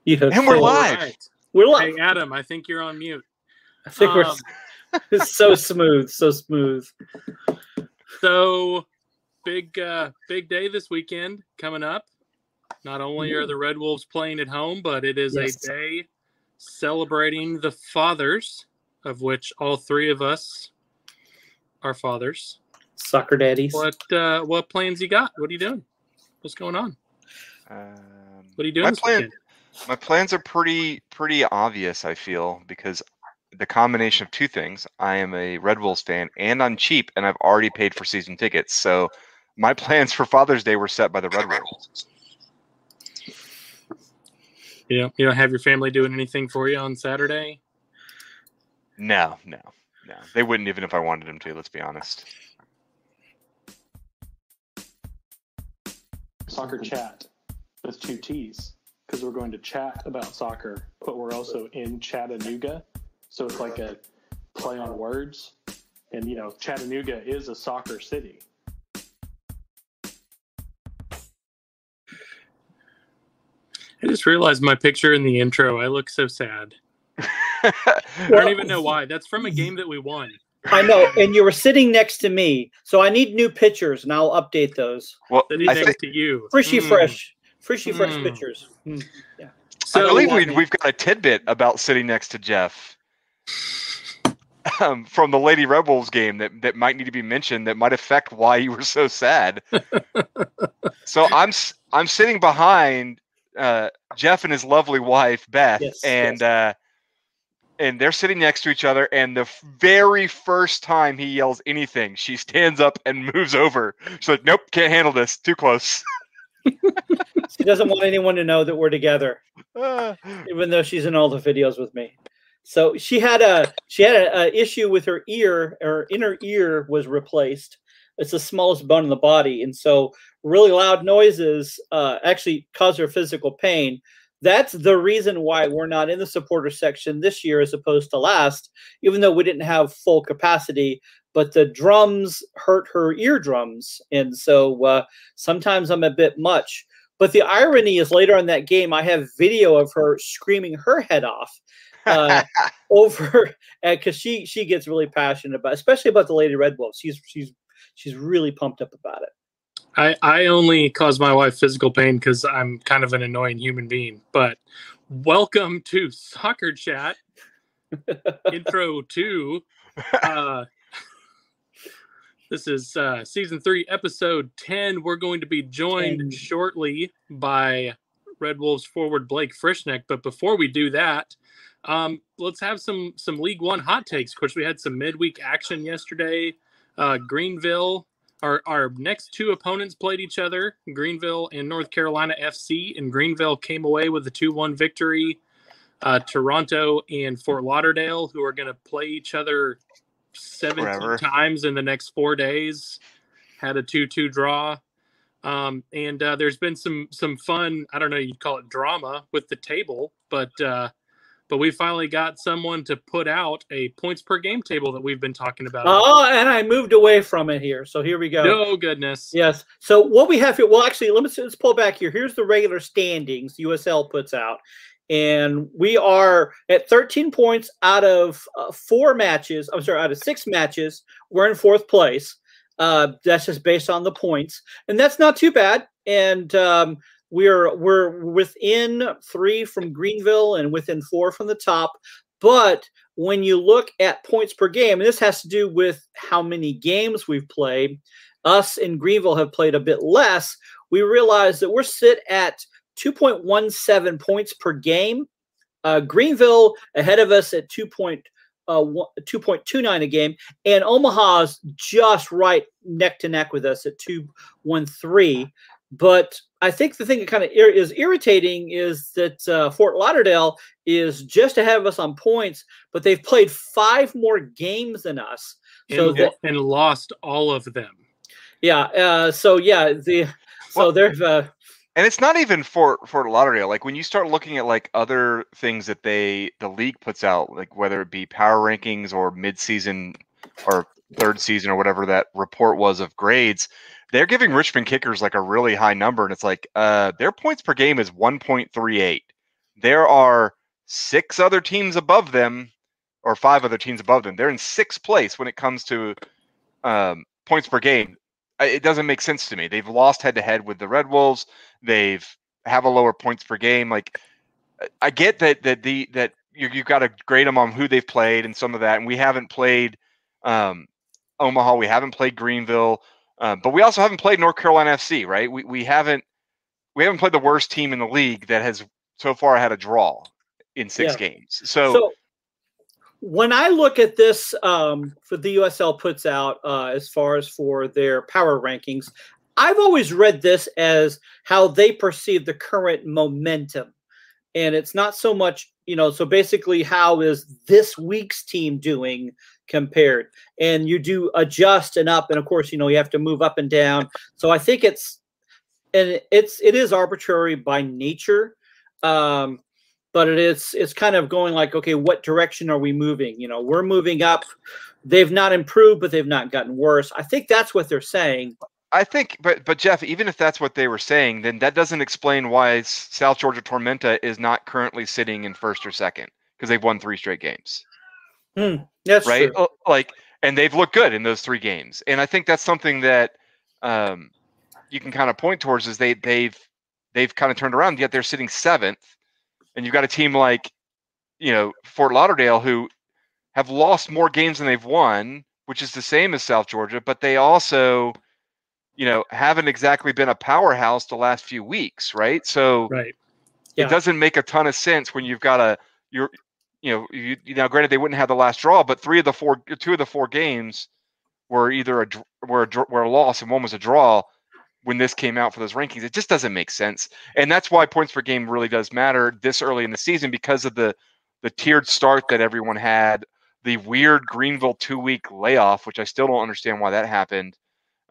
Yeah, And we're cool. live. Right. We're live. Hey, Adam, I think you're on mute. I think we're Um, it's so smooth, so smooth. So big day this weekend coming up. Not only are the Red Wolves playing at home, but it is Yes. a day celebrating the fathers, of which all three of us are fathers. Soccer daddies. What plans you got? What are you doing? What's going on? What are you doing this weekend? My plans are pretty obvious, I feel, because the combination of two things. I am a Red Wolves fan, and I'm cheap, and I've already paid for season tickets. So my plans for Father's Day were set by the Red Wolves. You don't have your family doing anything for you on Saturday? No. They wouldn't even if I wanted them to, let's be honest. Soccer chat with 2 T's because we're going to chat about soccer, but we're also in Chattanooga. So it's like a play on words. And, Chattanooga is a soccer city. I just realized my picture in the intro. I look so sad. I don't even know why. That's from a game that we won. I know, and you were sitting next to me, so I need new pictures, and I'll update those. Well, Sitting next to you. Freshy fresh pictures. Yeah. So I believe we've got a tidbit about sitting next to Jeff from the Lady Red Wolves game that might need to be mentioned that might affect why you were so sad. So I'm sitting behind Jeff and his lovely wife Beth, and they're sitting next to each other. And the very first time he yells anything, she stands up and moves over. She's like, "Nope, can't handle this. Too close." She doesn't want anyone to know that we're together, even though she's in all the videos with me. So she had a issue with her ear. Her inner ear was replaced. It's the smallest bone in the body, and so really loud noises actually cause her physical pain. That's the reason why we're not in the supporter section this year as opposed to last, even though we didn't have full capacity. But the drums hurt her eardrums, and so sometimes I'm a bit much. But the irony is later in that game, I have video of her screaming her head off over because she gets really passionate about, especially about the Lady Red Wolves. She's really pumped up about it. I only cause my wife physical pain because I'm kind of an annoying human being. But welcome to Soccer Chat Intro 2. This is Season 3, Episode 10. We're going to be joined shortly by Red Wolves forward Blake Frischneck. But before we do that, let's have some League One hot takes. Of course, we had some midweek action yesterday. Greenville, our next two opponents played each other, Greenville and North Carolina FC, and Greenville came away with a 2-1 victory. Toronto and Fort Lauderdale, who are going to play each other 17 times in the next 4 days, had a 2-2 draw. And there's been some fun, I don't know, you'd call it drama with the table, but we finally got someone to put out a points per game table that we've been talking about. Oh, and I moved away from it here. So here we go. No goodness. Yes. So what we have here, well, actually, let's pull back here. Here's the regular standings USL puts out. And we are at 13 points out of 6 matches. We're in 4th place. That's just based on the points. And that's not too bad. And we're within 3 from Greenville and within 4 from the top. But when you look at points per game, and this has to do with how many games we've played, us and Greenville have played a bit less. We realize that we're sit at 2.17 points per game. Greenville ahead of us at 2.29 a game, and Omaha's just right neck to neck with us at 2.13. But I think the thing that kind of is irritating is that Fort Lauderdale is just ahead of us on points, but they've played 5 more games than us, and lost all of them. Yeah. And it's not even Fort Lauderdale. Like when you start looking at like other things that the league puts out, like whether it be power rankings or mid-season or third season or whatever that report was of grades, they're giving Richmond Kickers like a really high number, and it's like their points per game is 1.38. there are 6 other teams above them, or 5 other teams above them. They're in 6th place when it comes to points per game. It doesn't make sense to me. They've lost head-to-head with the Red Wolves. They've have a lower points per game. Like, I get that you've got to grade them on who they've played and some of that. And we haven't played Omaha. We haven't played Greenville. But we also haven't played North Carolina FC, right? We haven't played the worst team in the league that has so far had a draw in 6 games. So when I look at this, for the USL puts out as far as for their power rankings, I've always read this as how they perceive the current momentum. And it's not so much, so basically how is this week's team doing compared? And you do adjust and up. And of course, you have to move up and down. So I think it is arbitrary by nature. But it's kind of going like, okay, what direction are we moving? We're moving up. They've not improved, but they've not gotten worse. I think that's what they're saying. I think, but Jeff, even if that's what they were saying, then that doesn't explain why South Georgia Tormenta is not currently sitting in 1st or 2nd, because they've won 3 straight games. That's right. True. And they've looked good in those 3 games. And I think that's something that you can kind of point towards is they've kind of turned around, yet they're sitting 7th. And you've got a team like, Fort Lauderdale, who have lost more games than they've won, which is the same as South Georgia, but they also, haven't exactly been a powerhouse the last few weeks, right? So it doesn't make a ton of sense when you've got granted they wouldn't have the last draw, but 2 of the 4 games were either a loss and one was a draw. When this came out for those rankings, it just doesn't make sense. And that's why points per game really does matter this early in the season, because of the tiered start that everyone had, the weird Greenville 2-week layoff, which I still don't understand why that happened.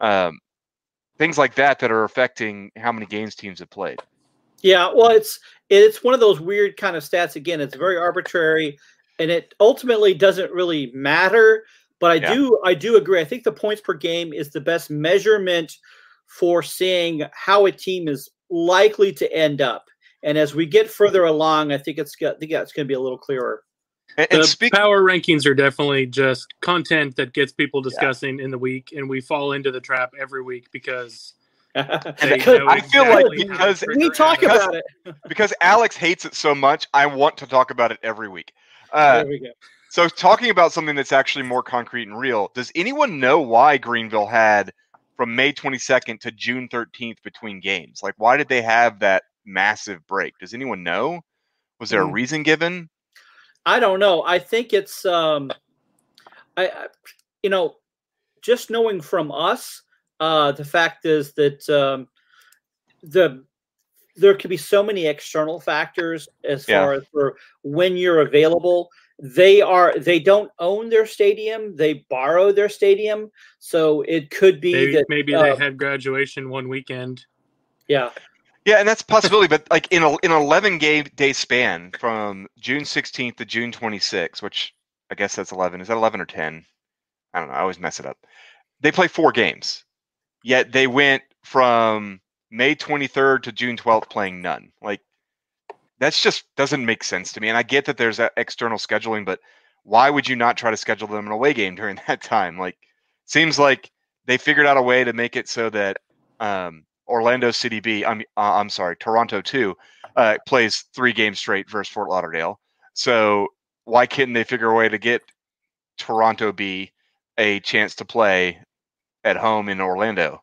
Things like that are affecting how many games teams have played. Yeah, well, it's one of those weird kind of stats. Again, it's very arbitrary, and it ultimately doesn't really matter. But I do agree. I think the points per game is the best measurement for seeing how a team is likely to end up. And as we get further along, I think it's going to be a little clearer. The power rankings are definitely just content that gets people discussing in the week, and we fall into the trap every week because I feel like because we talk about it. Because Alex hates it so much, I want to talk about it every week. There we go. So talking about something that's actually more concrete and real, does anyone know why Greenville had from May 22nd to June 13th between games? Like, why did they have that massive break? Does anyone know? Was there a reason given? I don't know. I think it's, just knowing from us, the fact is that there could be so many external factors as far as for when you're available. They don't own their stadium. They borrow their stadium. So it could be maybe they had graduation one weekend. Yeah. Yeah, and that's a possibility. But like in an 11-day span from June 16th to June 26th, which I guess that's 11. Is that 11 or 10? I don't know. I always mess it up. They play 4 games. Yet they went from May 23rd to June 12th playing none. Like, that's just doesn't make sense to me. And I get that there's that external scheduling, but why would you not try to schedule them an away game during that time? Like, seems like they figured out a way to make it so that Orlando City B, Toronto 2, plays 3 games straight versus Fort Lauderdale. So why couldn't they figure a way to get Toronto B a chance to play at home in Orlando?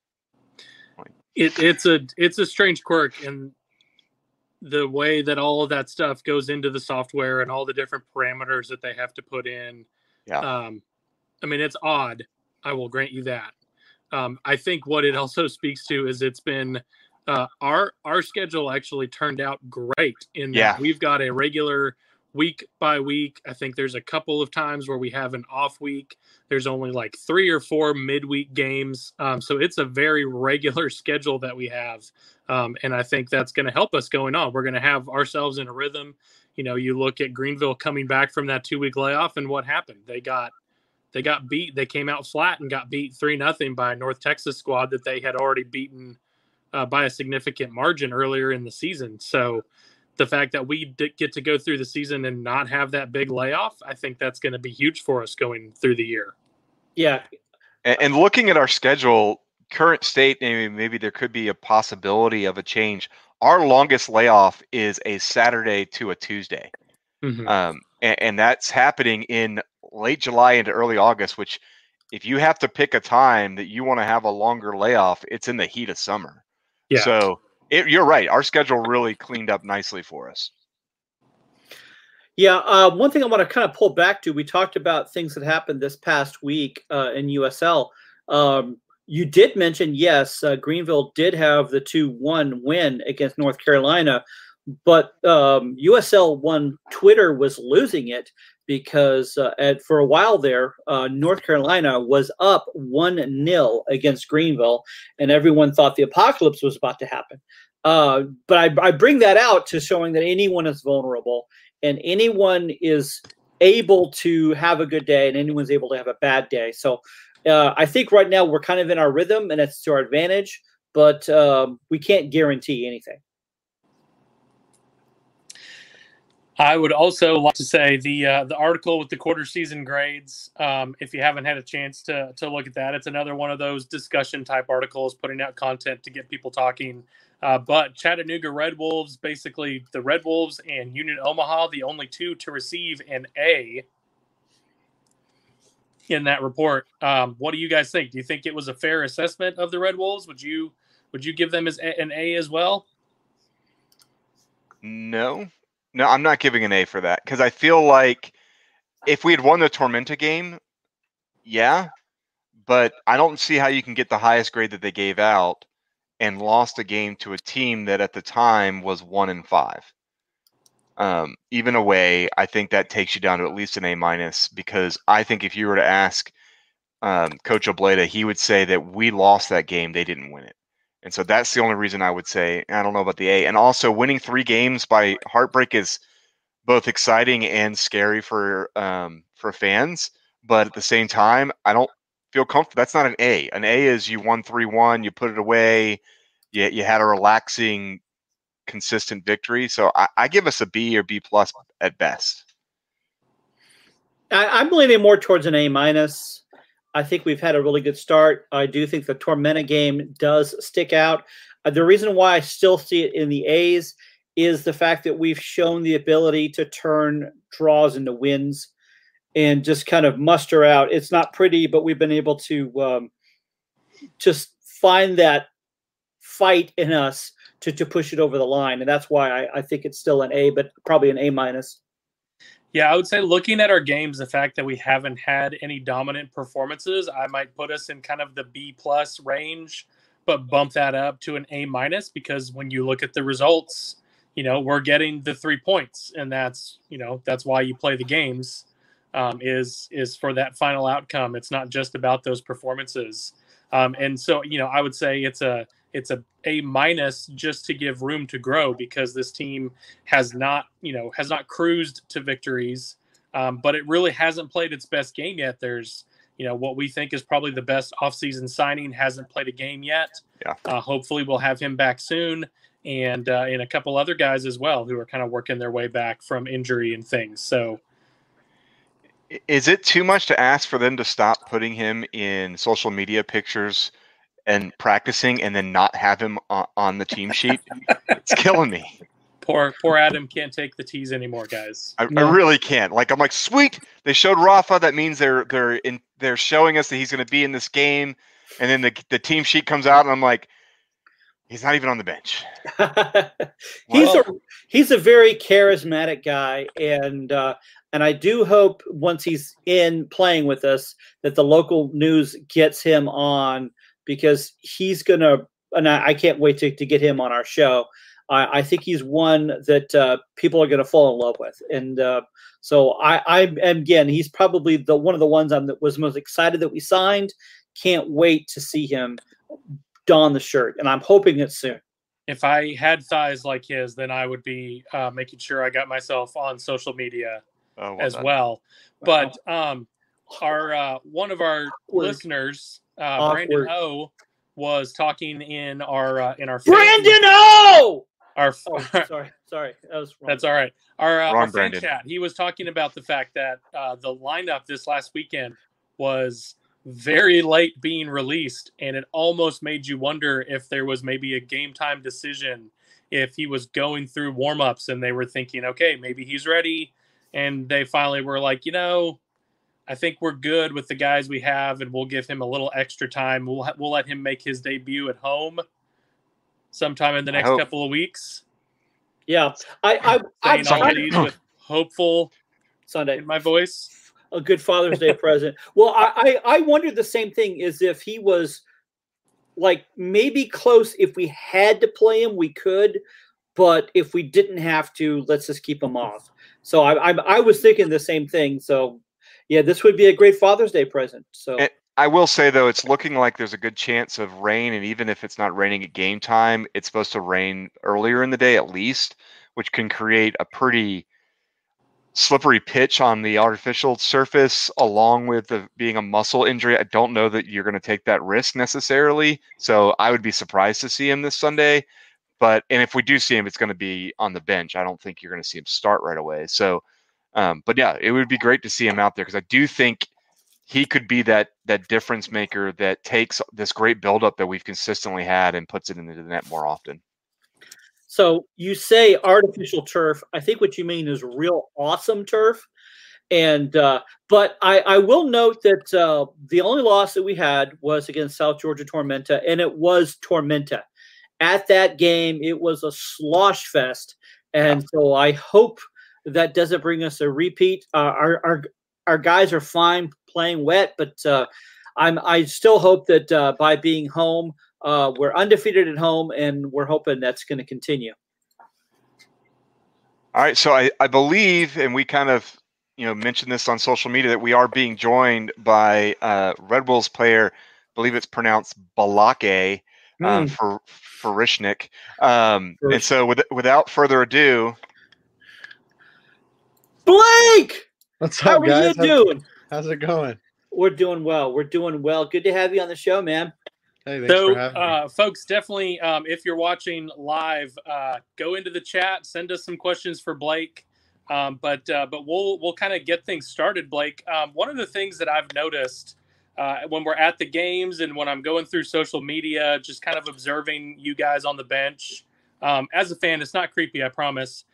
It's a strange quirk in the way that all of that stuff goes into the software and all the different parameters that they have to put in. Yeah. I mean, it's odd. I will grant you that. I think what it also speaks to is it's been our schedule actually turned out great in that we've got a regular week by week. I think there's a couple of times where we have an off week. There's only like 3 or 4 midweek games. So it's a very regular schedule that we have. And I think that's going to help us going on. We're going to have ourselves in a rhythm. You look at Greenville coming back from that 2-week layoff, and what happened? They got beat. They came out flat and got beat 3-0 by a North Texas squad that they had already beaten by a significant margin earlier in the season. So the fact that we get to go through the season and not have that big layoff, I think that's going to be huge for us going through the year. Yeah. And looking at our schedule, current state, maybe there could be a possibility of a change. Our longest layoff is a Saturday to a Tuesday. Mm-hmm. And that's happening in late July into early August, which if you have to pick a time that you want to have a longer layoff, it's in the heat of summer. Yeah. So you're right. Our schedule really cleaned up nicely for us. Yeah. One thing I want to kind of pull back to, we talked about things that happened this past week in USL. You did mention, yes, Greenville did have the 2-1 win against North Carolina, but USL 1 Twitter was losing it because for a while there, North Carolina was up 1-0 against Greenville, and everyone thought the apocalypse was about to happen. But I bring that out to showing that anyone is vulnerable and anyone is able to have a good day and anyone's able to have a bad day. So I think right now we're kind of in our rhythm and it's to our advantage, but we can't guarantee anything. I would also like to say the article with the quarter season grades, if you haven't had a chance to look at that, it's another one of those discussion type articles, putting out content to get people talking. But Chattanooga Red Wolves, basically the Red Wolves and Union Omaha, the only two to receive an A in that report. What do you guys think? Do you think it was a fair assessment of the Red Wolves? Would you give them as an A as well? No, I'm not giving an A for that because I feel like if we had won the Tormenta game, yeah, but I don't see how you can get the highest grade that they gave out and lost a game to a team that at the time was 1-5. Even away, I think that takes you down to at least an A- because I think if you were to ask Coach Obleda, he would say that we lost that game, they didn't win it. And so that's the only reason I would say I don't know about the A. And also winning 3 games by heartbreak is both exciting and scary for fans. But at the same time, I don't feel comfortable. That's not an A. An A is you won 3-1, you put it away, you had a relaxing, consistent victory. So I give us a B or B+ at best. I'm leaning more towards an A-. I think we've had a really good start. I do think the Tormenta game does stick out. The reason why I still see it in the A's is the fact that we've shown the ability to turn draws into wins and just kind of muster out. It's not pretty, but we've been able to just find that fight in us to push it over the line. And that's why I think it's still an A, but probably an A-. Yeah, I would say looking at our games, the fact that we haven't had any dominant performances, I might put us in kind of the B+ range, but bump that up to an A- because when you look at the results, we're getting the 3 points, and that's why you play the games, is for that final outcome. It's not just about those performances. And so, I would say it's a A- just to give room to grow, because this team has not cruised to victories, but it really hasn't played its best game yet. There's, what we think is probably the best offseason signing hasn't played a game yet. Yeah. Hopefully we'll have him back soon, and a couple other guys as well who are kind of working their way back from injury and things. So is it too much to ask for them to stop putting him in social media pictures and practicing and then not have him on the team sheet? It's killing me. Poor Adam can't take the tease anymore, guys. I really can't. I'm like, sweet. They showed Rafa. That means they're showing us that he's going to be in this game. And then the team sheet comes out, and I'm like, he's not even on the bench. He's a very charismatic guy, and I do hope once he's in playing with us that the local news gets him on, because he's gonna, and I can't wait to get him on our show. I think he's one that people are gonna fall in love with, and so again, he's probably one of the ones was most excited that we signed. Can't wait to see him don the shirt, and I'm hoping it's soon. If I had thighs like his, then I would be making sure I got myself on social media as well. But our one of our listeners, Brandon O, was talking in our Brandon O. Our sorry. That was wrong. That's all right. Our fan Brandon. chat, he was talking about the fact that the lineup this last weekend was very late being released, and it almost made you wonder if there was maybe a game time decision, if he was going through warm-ups and they were thinking, okay, maybe he's ready, and they finally were like, I think we're good with the guys we have, and we'll give him a little extra time. We'll let him make his debut at home sometime in the next couple of weeks. Yeah, I'm saying all of these with hopeful Sunday in my voice. A good Father's Day present. Well, I wondered the same thing, is if he was like maybe close. If we had to play him, we could, but if we didn't have to, let's just keep him off. So I was thinking the same thing. So yeah, this would be a great Father's Day present. So I will say, though, it's looking like there's a good chance of rain, and even if it's not raining at game time, it's supposed to rain earlier in the day at least, which can create a pretty slippery pitch on the artificial surface, along with being a muscle injury. I don't know that you're going to take that risk necessarily, so I would be surprised to see him this Sunday. And if we do see him, it's going to be on the bench. I don't think you're going to see him start right away. So, but yeah, it would be great to see him out there, because I do think he could be that difference maker that takes this great buildup that we've consistently had and puts it into the net more often. So you say artificial turf. I think what you mean is real awesome turf. And but I will note that the only loss that we had was against South Georgia Tormenta, and it was Tormenta. At that game, it was a slosh fest, and so I hope that doesn't bring us a repeat. Our guys are fine playing wet, but I still hope that by being home, we're undefeated at home, and we're hoping that's going to continue. All right, so I believe, and we kind of mentioned this on social media, that we are being joined by Red Wolves player, I believe it's pronounced Balake, for Rishnik. And so without further ado, Blake, what's up, guys? How are you doing? How's it going? We're doing well. Good to have you on the show, man. Hey, thanks for having me. Folks, definitely, if you're watching live, go into the chat, send us some questions for Blake. But we'll kind of get things started, Blake. One of the things that I've noticed when we're at the games and when I'm going through social media, just kind of observing you guys on the bench, as a fan, it's not creepy, I promise.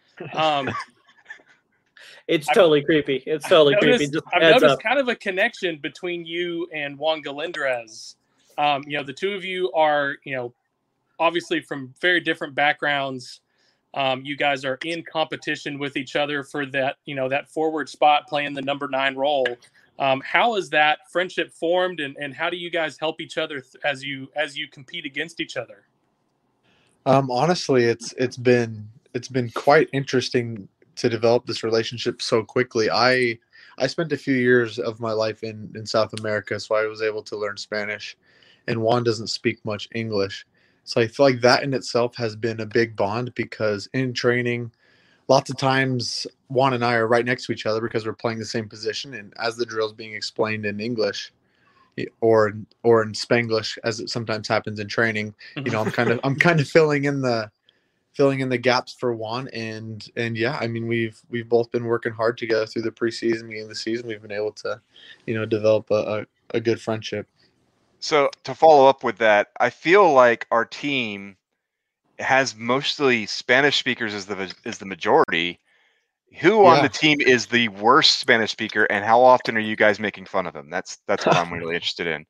It's totally creepy. It's totally creepy. I've noticed kind of a connection between you and Juan Galindrez. The two of you are, obviously from very different backgrounds. You guys are in competition with each other for that, that forward spot, playing the number 9 role. How is that friendship formed, and how do you guys help each other as you compete against each other? Honestly, it's been quite interesting to develop this relationship so quickly. I spent a few years of my life in South America, so I was able to learn Spanish, and Juan doesn't speak much English. So I feel like that in itself has been a big bond, because in training, lots of times Juan and I are right next to each other because we're playing the same position, and as the drill is being explained in English or in Spanglish, as it sometimes happens in training, I'm kind of filling in the gaps for Juan, and yeah, I mean, we've both been working hard together through the preseason, beginning of the season. We've been able to, develop a good friendship. So to follow up with that, I feel like our team has mostly Spanish speakers as the majority. Who on the team is the worst Spanish speaker, and how often are you guys making fun of him? That's what I'm really interested in.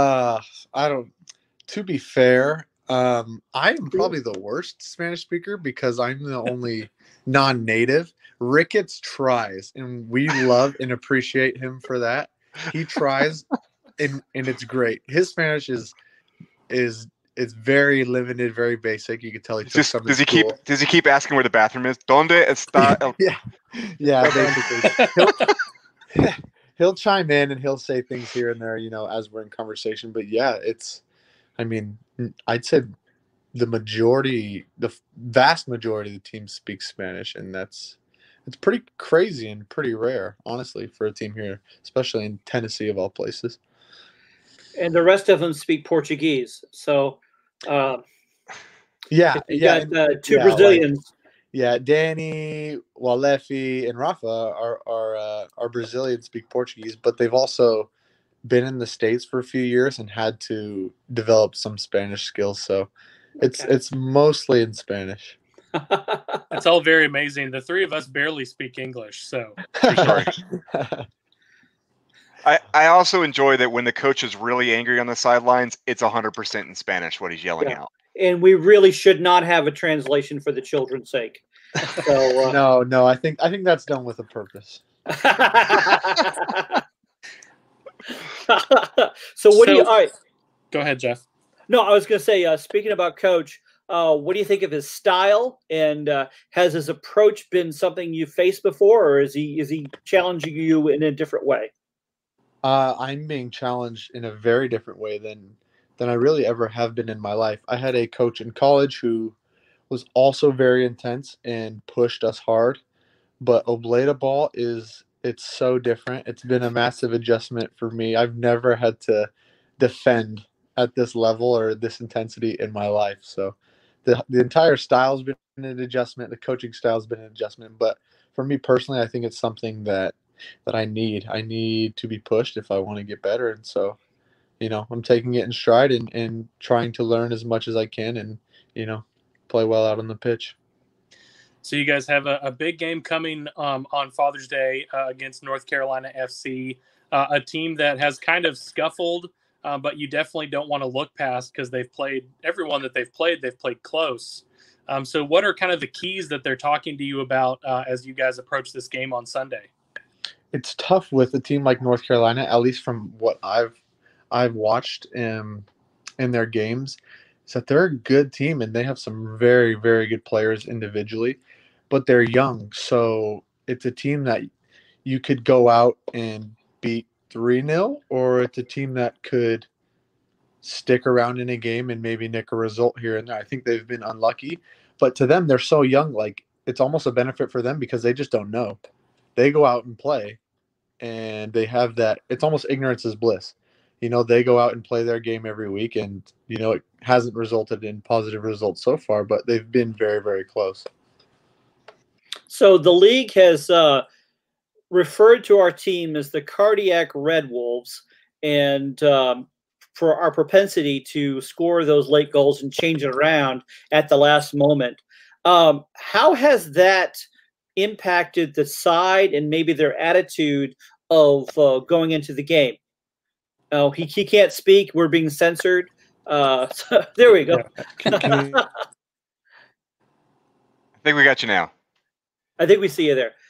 To be fair, I am probably the worst Spanish speaker because I'm the only non-native. Ricketts tries, and we love and appreciate him for that. He tries, and it's great. His Spanish is very limited, very basic. You can tell he took some does he keep asking where the bathroom is? ¿Dónde está? Basically. He'll chime in and he'll say things here and there, as we're in conversation. But yeah, I'd say the vast majority of the team speaks Spanish, and it's pretty crazy and pretty rare, honestly, for a team here, especially in Tennessee of all places. And the rest of them speak Portuguese. So, you got two Brazilians. Yeah, Danny, Walefi, and Rafa are Brazilian, speak Portuguese, but they've also been in the States for a few years and had to develop some Spanish skills. So it's mostly in Spanish. It's all very amazing. The three of us barely speak English, so True story. I also enjoy that when the coach is really angry on the sidelines, it's 100% in Spanish what he's yelling out. And we really should not have a translation for the children's sake. So, no, I think that's done with a purpose. So what do you? All right. Go ahead, Jeff. No, I was going to say, speaking about Coach, what do you think of his style? And has his approach been something you faced before, or is he challenging you in a different way? I'm being challenged in a very different way than I really ever have been in my life. I had a coach in college who was also very intense and pushed us hard, but Obleda ball it's so different. It's been a massive adjustment for me. I've never had to defend at this level or this intensity in my life. So the entire style's been an adjustment. The coaching style's been an adjustment. But for me personally, I think it's something that I need. I need to be pushed if I want to get better. And so, I'm taking it in stride and trying to learn as much as I can and, play well out on the pitch. So you guys have a big game coming on Father's Day against North Carolina FC, a team that has kind of scuffled, but you definitely don't want to look past because they've played everyone that they've played close. So what are kind of the keys that they're talking to you about as you guys approach this game on Sunday? It's tough with a team like North Carolina, at least from what I've watched in their games, is that they're a good team and they have some very, very good players individually, but they're young. So it's a team that you could go out and beat 3-0, or it's a team that could stick around in a game and maybe nick a result here and there. I think they've been unlucky, but to them, they're so young. Like, it's almost a benefit for them because they just don't know. They go out and play, and they have that. It's almost ignorance is bliss. They go out and play their game every week, and, it hasn't resulted in positive results so far, but they've been very, very close. So the league has referred to our team as the Cardiac Red Wolves, and for our propensity to score those late goals and change it around at the last moment. How has that impacted the side and maybe their attitude of going into the game? Oh, he can't speak. We're being censored. So there we go. I think we got you now. I think we see you there.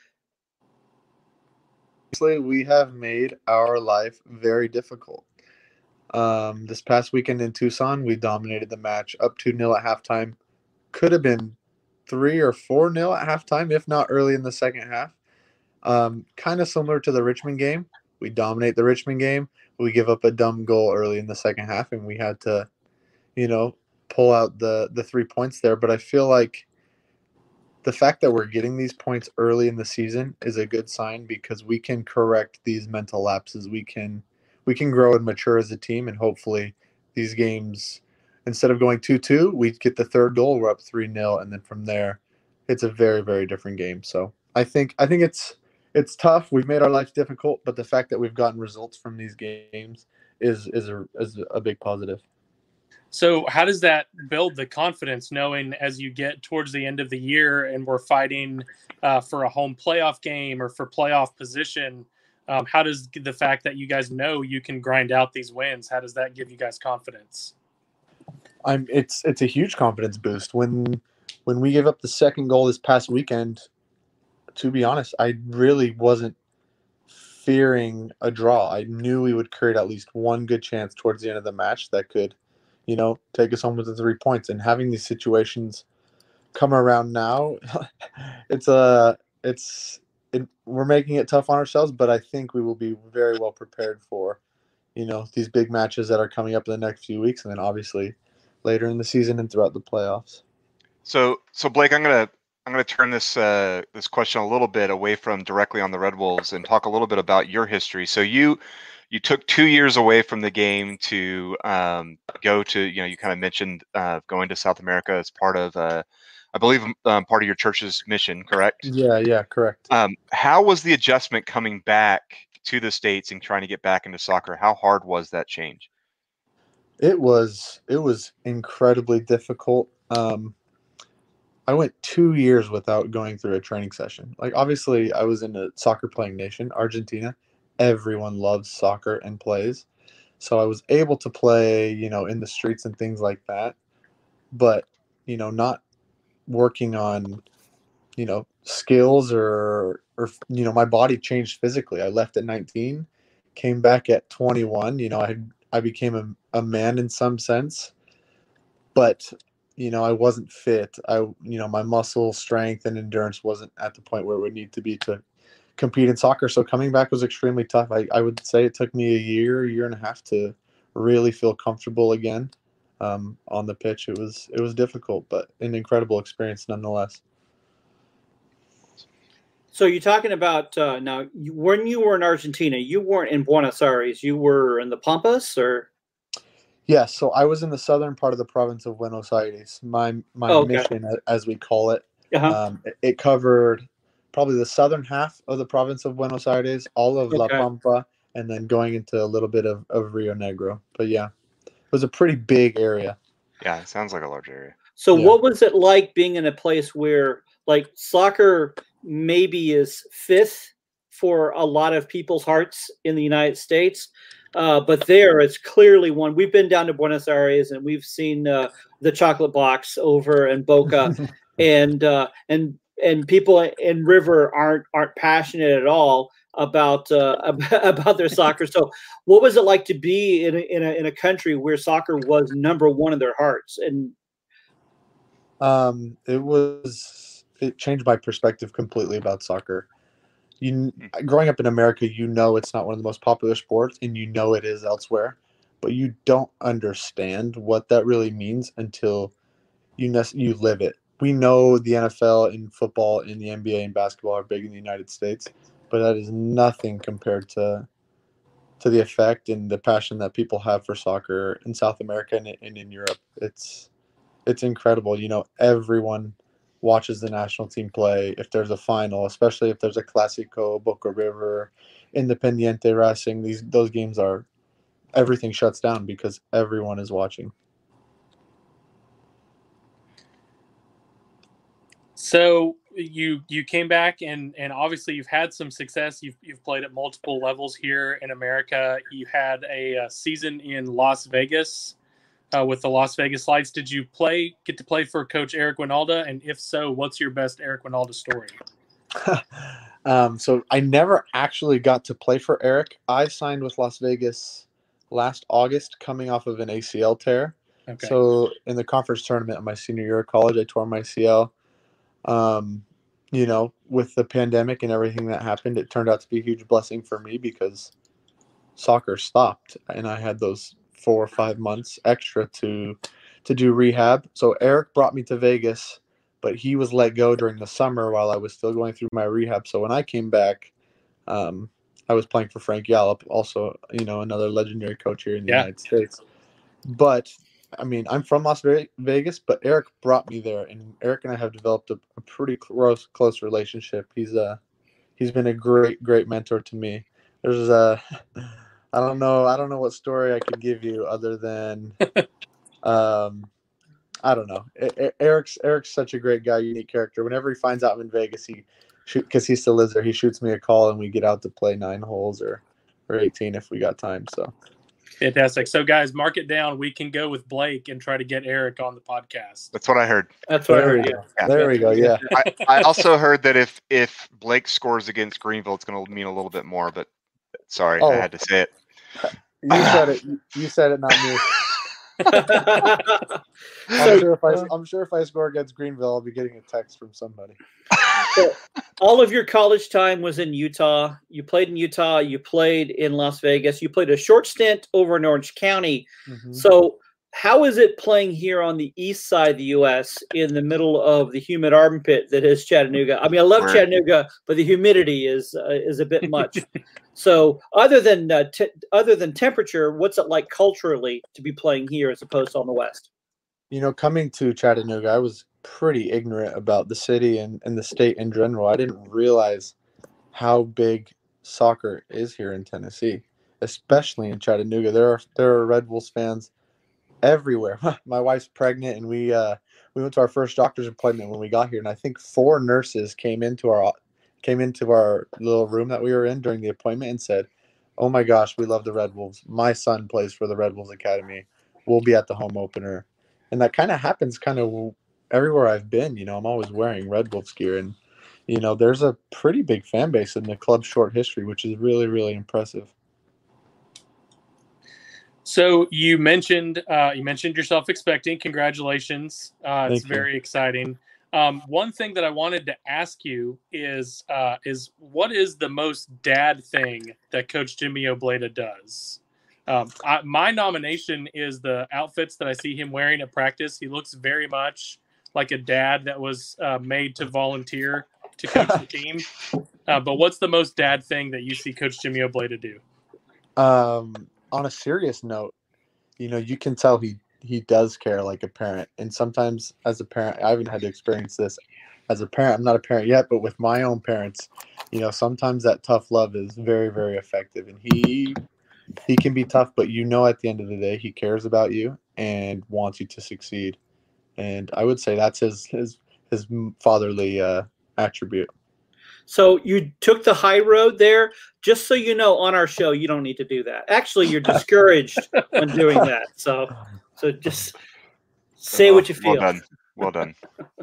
We have made our life very difficult. This past weekend in Tucson, we dominated the match up 2-0 at halftime. Could have been 3 or 4-0 at halftime, if not early in the second half. Kind of similar to the Richmond game. We dominate the Richmond game. We give up a dumb goal early in the second half, and we had to, pull out the 3 points there. But I feel like the fact that we're getting these points early in the season is a good sign because we can correct these mental lapses. We can grow and mature as a team, and hopefully these games, instead of going 2-2, we get the third goal, we're up 3-0, and then from there, it's a very, very different game. So I think it's tough. We've made our life difficult, but the fact that we've gotten results from these games is a big positive. So how does that build the confidence, knowing as you get towards the end of the year and we're fighting for a home playoff game or for playoff position? How does the fact that you guys know you can grind out these wins, how does that give you guys confidence? It's a huge confidence boost. When we gave up the second goal this past weekend, to be honest, I really wasn't fearing a draw. I knew we would create at least one good chance towards the end of the match that could, take us home with the 3 points. And having these situations come around now, we're making it tough on ourselves, but I think we will be very well prepared for, these big matches that are coming up in the next few weeks, and then obviously later in the season and throughout the playoffs. So Blake, I'm gonna turn this question a little bit away from directly on the Red Wolves and talk a little bit about your history. So you took 2 years away from the game to go to, you kind of mentioned going to South America as part of I believe, part of your church's mission, correct? Yeah, correct. How was the adjustment coming back to the States and trying to get back into soccer? How hard was that change? It was incredibly difficult. I went 2 years without going through a training session. Like, obviously, I was in a soccer playing nation, Argentina. Everyone loves soccer and plays. So I was able to play, in the streets and things like that. But, not working on, skills or my body changed physically. I left at 19, came back at 21. I became a man in some sense. But I wasn't fit. My muscle strength and endurance wasn't at the point where it would need to be to compete in soccer. So coming back was extremely tough. I would say it took me a year and a half to really feel comfortable again on the pitch. It was difficult, but an incredible experience nonetheless. So you're talking about now when you were in Argentina, you weren't in Buenos Aires. You were in the Pampas, or? Yeah, so I was in the southern part of the province of Buenos Aires. My mission, as we call it, it covered probably the southern half of the province of Buenos Aires, all of La Pampa, and then going into a little bit of Rio Negro. But yeah, it was a pretty big area. Yeah, it sounds like a large area. So what was it like being in a place where, like, soccer maybe is fifth for a lot of people's hearts in the United States? But there, it's clearly one. We've been down to Buenos Aires and we've seen the chocolate box over in Boca, and people in River aren't passionate at all about their soccer. So, what was it like to be in a country where soccer was number one in their hearts? And it changed my perspective completely about soccer. Growing up in America, it's not one of the most popular sports, and it is elsewhere, but you don't understand what that really means until you live it. We know the NFL and football and the NBA and basketball are big in the United States, but that is nothing compared to the effect and the passion that people have for soccer in South America and in Europe. It's incredible. Everyone watches the national team play if there's a final, especially if there's a Clásico, Boca River, Independiente, Racing. Those games everything shuts down because everyone is watching. So you came back and obviously you've had some success. You've played at multiple levels here in America. You had a season in Las Vegas. With the Las Vegas Lights. Did you get to play for Coach Eric Wynalda? And if so, what's your best Eric Wynalda story? So I never actually got to play for Eric. I signed with Las Vegas last August coming off of an ACL tear. Okay. So in the conference tournament of my senior year of college, I tore my ACL. With the pandemic and everything that happened, it turned out to be a huge blessing for me because soccer stopped and I had those 4 or 5 months extra to do rehab. So Eric brought me to Vegas, but he was let go during the summer while I was still going through my rehab. So when I came back, I was playing for Frank Yallop, also, another legendary coach here in the United States. But I'm from Las Vegas, but Eric brought me there, and Eric and I have developed a pretty close relationship. He's been a great mentor to me. There's I don't know what story I could give you other than, I don't know. Eric's such a great guy, unique character. Whenever he finds out I'm in Vegas, because he still lives there, he shoots me a call and we get out to play 9 holes or 18 if we got time. So fantastic. So guys, mark it down. We can go with Blake and try to get Eric on the podcast. That's what I heard. That's what I heard. Yeah. There we go. Yeah. I also heard that if Blake scores against Greenville, it's going to mean a little bit more, but sorry, I had to say it. You said it, not me. I'm sure if I score against Greenville, I'll be getting a text from somebody. So, all of your college time was in Utah. You played in Utah. You played in Las Vegas. You played a short stint over in Orange County. Mm-hmm. So how is it playing here on the east side of the U.S. in the middle of the humid armpit that is Chattanooga? I mean, I love Chattanooga, but the humidity is a bit much. So other than temperature, what's it like culturally to be playing here as opposed to on the west? coming to Chattanooga, I was pretty ignorant about the city and the state in general. I didn't realize how big soccer is here in Tennessee, especially in Chattanooga. There are Red Wolves fans everywhere. My wife's pregnant, and we went to our first doctor's appointment when we got here, and I think 4 nurses came into our little room that we were in during the appointment and said, "Oh my gosh, we love the Red Wolves. My son plays for the Red Wolves Academy. We'll be at the home opener." And that kind of happens kind of everywhere I've been. I'm always wearing Red Wolves gear, and there's a pretty big fan base in the club's short history, which is really, really impressive. So you mentioned yourself expecting. Congratulations! It's very exciting. One thing that I wanted to ask you is what is the most dad thing that Coach Jimmy Obleda does? My nomination is the outfits that I see him wearing at practice. He looks very much like a dad that was made to volunteer to coach the team. But what's the most dad thing that you see Coach Jimmy Obleda do? On a serious note, you can tell he does care like a parent. And sometimes as a parent, I haven't had to experience this as a parent. I'm not a parent yet, but with my own parents, sometimes that tough love is very, very effective. And he can be tough, but at the end of the day, he cares about you and wants you to succeed. And I would say that's his fatherly attribute. So you took the high road there. Just so you know, on our show, you don't need to do that. Actually, you're discouraged when doing that. So just say what you feel. Well done.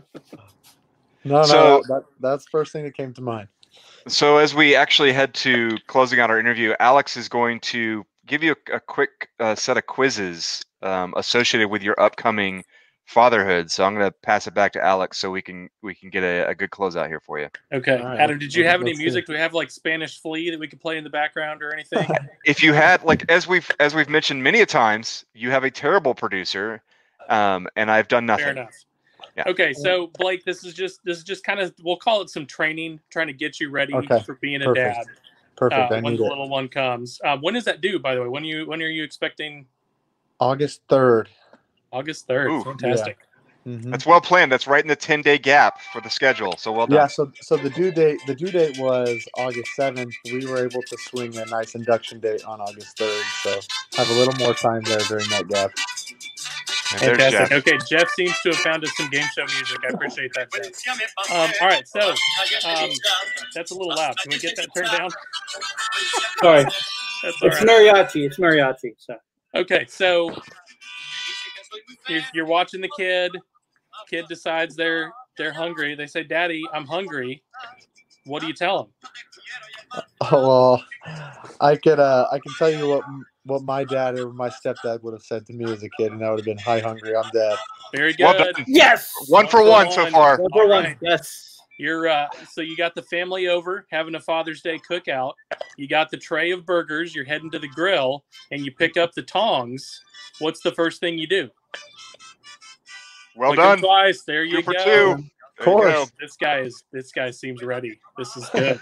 No, that's the first thing that came to mind. So as we actually head to closing out our interview, Alex is going to give you a quick set of quizzes associated with your upcoming fatherhood. So I'm going to pass it back to Alex so we can get a good closeout here for you. Okay. Right. Adam, did you have any music? Do we have like Spanish Flea that we could play in the background or anything? If you had, as we've mentioned many a times, you have a terrible producer, and I've done nothing. Fair enough. Yeah. Okay, so Blake, this is just kind of, we'll call it some training, trying to get you ready for being a dad. Perfect. When the little one comes. When is that due, by the way? When are you expecting? August 3rd. August 3rd. Ooh, fantastic. Yeah. Mm-hmm. That's well planned. That's right in the 10-day gap for the schedule. So well done. Yeah. So the due date was August 7th. We were able to swing a nice induction date on August 3rd. So have a little more time there during that gap. Fantastic. Okay, Jeff seems to have found us some game show music. I appreciate that, Jeff. All right, so that's a little loud. Can we get that turned down? Sorry. It's mariachi. It's mariachi. So. Okay, so you're watching the kid. Kid decides they're hungry. They say, "Daddy, I'm hungry." What do you tell them? Oh, well, I can tell you what my dad or my stepdad would have said to me as a kid, and that would have been, "Hi, hungry, I'm dead." Very good. Well done. Yes. One for one so far. One for one. Right. Yes. You're so you got the family over having a Father's Day cookout. You got the tray of burgers. You're heading to the grill, and you pick up the tongs. What's the first thing you do? Well done. Twice. There you go. 2 for 2. Of course. This guy seems ready. This is good.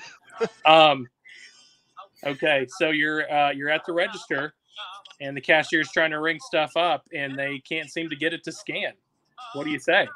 Okay, so you're at the register, and the cashier's trying to ring stuff up, and they can't seem to get it to scan. What do you say?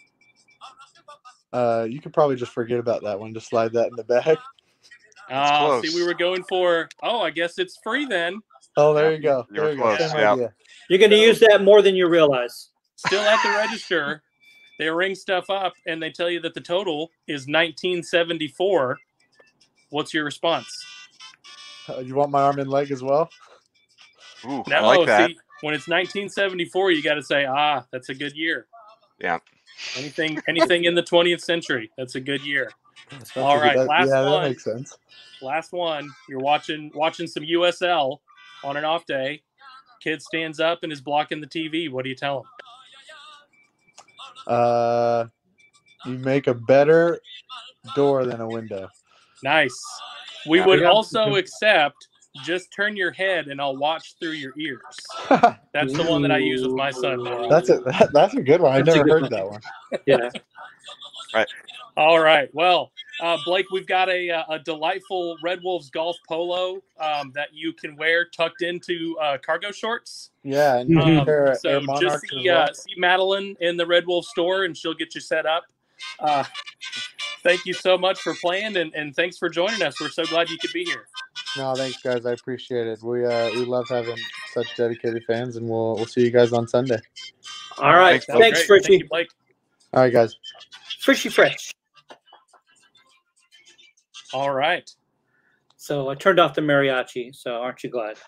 You could probably just forget about that one. Just slide that in the bag. See, we were going for. Oh, I guess it's free then. Oh, there you go. You're close. Yeah. You're going to use that more than you realize. Still at the register, they ring stuff up, and they tell you that the total is $19.74. What's your response? You want my arm and leg as well? Ooh, no, I like that. See, when it's 1974, you got to say, that's a good year. Yeah. Anything in the 20th century, that's a good year. All right, last one. That makes sense. Last one. You're watching some USL on an off day. Kid stands up and is blocking the TV. What do you tell him? You make a better door than a window. Nice. We would also accept just turn your head and I'll watch through your ears. That's the one that I use with my son. That's a good one. I never heard that one. Yeah. Right. All right. Well, Blake, we've got a delightful Red Wolves golf polo that you can wear tucked into cargo shorts. Yeah, and So just see Madeline in the Red Wolf store, and she'll get you set up. Thank you so much for playing, and thanks for joining us. We're so glad you could be here. No, thanks, guys. I appreciate it. We love having such dedicated fans, and we'll see you guys on Sunday. All right. Thanks, Fritchie. Thank you, Blake. All right, guys. Fritchie Fresh. All right. So I turned off the mariachi. So aren't you glad?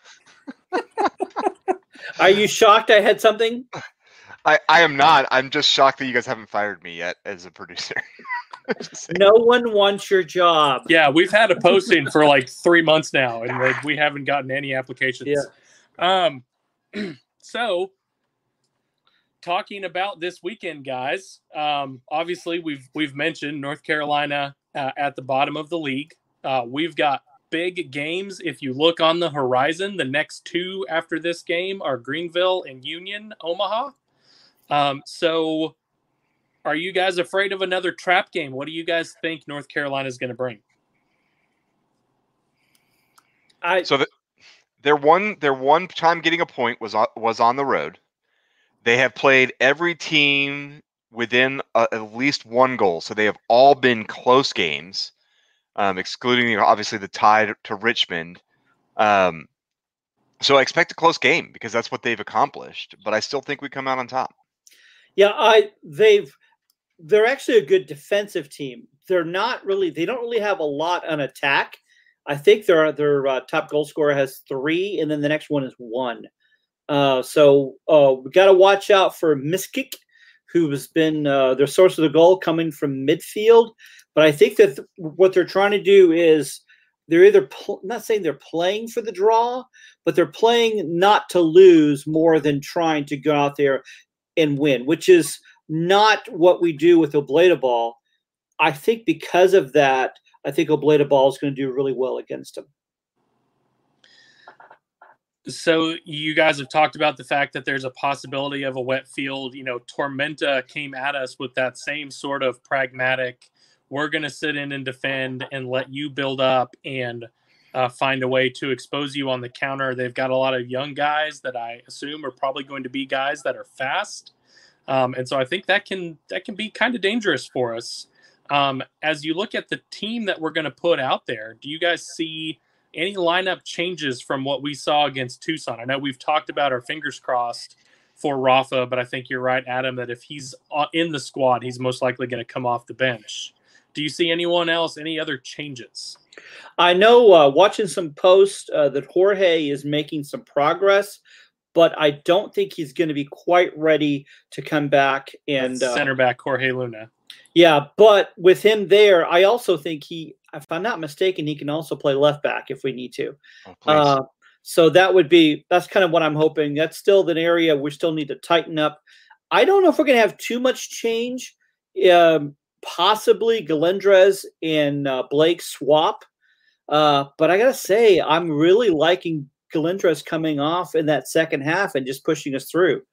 Are you shocked I had something? I am not. I'm just shocked that you guys haven't fired me yet as a producer. No one wants your job. Yeah, we've had a posting for like 3 months now, and we haven't gotten any applications. Yeah. So talking about this weekend, guys, obviously we've mentioned North Carolina at the bottom of the league. We've got big games. If you look on the horizon, the next two after this game are Greenville and Union, Omaha. So are you guys afraid of another trap game? What do you guys think North Carolina is going to bring? Their one time getting a point was on the road. They have played every team within at least one goal, so they have all been close games, excluding obviously the tie to Richmond. So I expect a close game because that's what they've accomplished. But I still think we come out on top. Yeah, they're actually a good defensive team. They don't really have a lot on attack. I think their top goal scorer has 3, and then the next one is 1. So we got to watch out for Miskik, who has been their source of the goal coming from midfield. But I think that what they're trying to do is they're either not saying they're playing for the draw, but they're playing not to lose more than trying to go out there and win, which is not what we do with Obleda Ball. I think because of that, I think Obleda Ball is going to do really well against them. So you guys have talked about the fact that there's a possibility of a wet field. Tormenta came at us with that same sort of pragmatic, we're going to sit in and defend and let you build up and find a way to expose you on the counter. They've got a lot of young guys that I assume are probably going to be guys that are fast. And so I think that can be kind of dangerous for us. As you look at the team that we're going to put out there, do you guys see any lineup changes from what we saw against Tucson? I know we've talked about our fingers crossed for Rafa, but I think you're right, Adam, that if he's in the squad, he's most likely going to come off the bench. Do you see anyone else, any other changes? I know watching some posts that Jorge is making some progress, but I don't think he's going to be quite ready to come back. And center back Jorge Luna. Yeah, but with him there, I also think if I'm not mistaken, he can also play left back if we need to. So that's kind of what I'm hoping. That's still an area we still need to tighten up. I don't know if we're going to have too much change. Possibly Galindrez and Blake swap. But I got to say, I'm really liking Galindrez coming off in that second half and just pushing us through.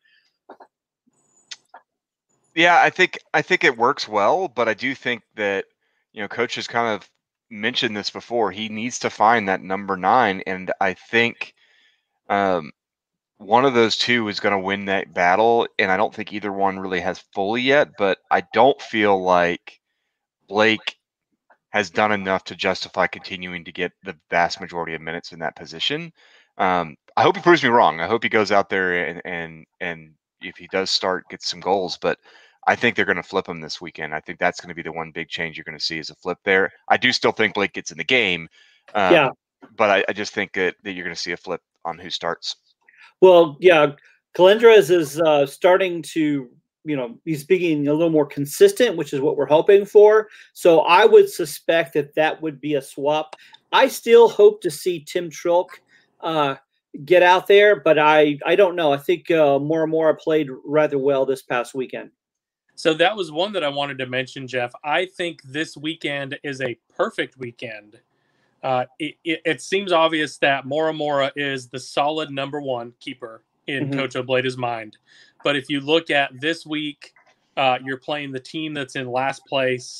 Yeah, I think it works well, but I do think that Coach has kind of mentioned this before. He needs to find that number 9, and I think one of those two is going to win that battle. And I don't think either one really has fully yet, but I don't feel like Blake has done enough to justify continuing to get the vast majority of minutes in that position. I hope he proves me wrong. I hope he goes out there and if he does start, gets some goals, but I think they're going to flip him this weekend. I think that's going to be the one big change you're going to see is a flip there. I do still think Blake gets in the game. But I just think that you're going to see a flip on who starts. Well, yeah, Galindrez is starting to, he's being a little more consistent, which is what we're hoping for. So I would suspect that would be a swap. I still hope to see Tim Trilk get out there, but I don't know. I think Moramora played rather well this past weekend. So that was one that I wanted to mention, Jeff. I think this weekend is a perfect weekend. It seems obvious that Moramora is the solid number 1 keeper in Coach Obleda's mind. But if you look at this week, you're playing the team that's in last place.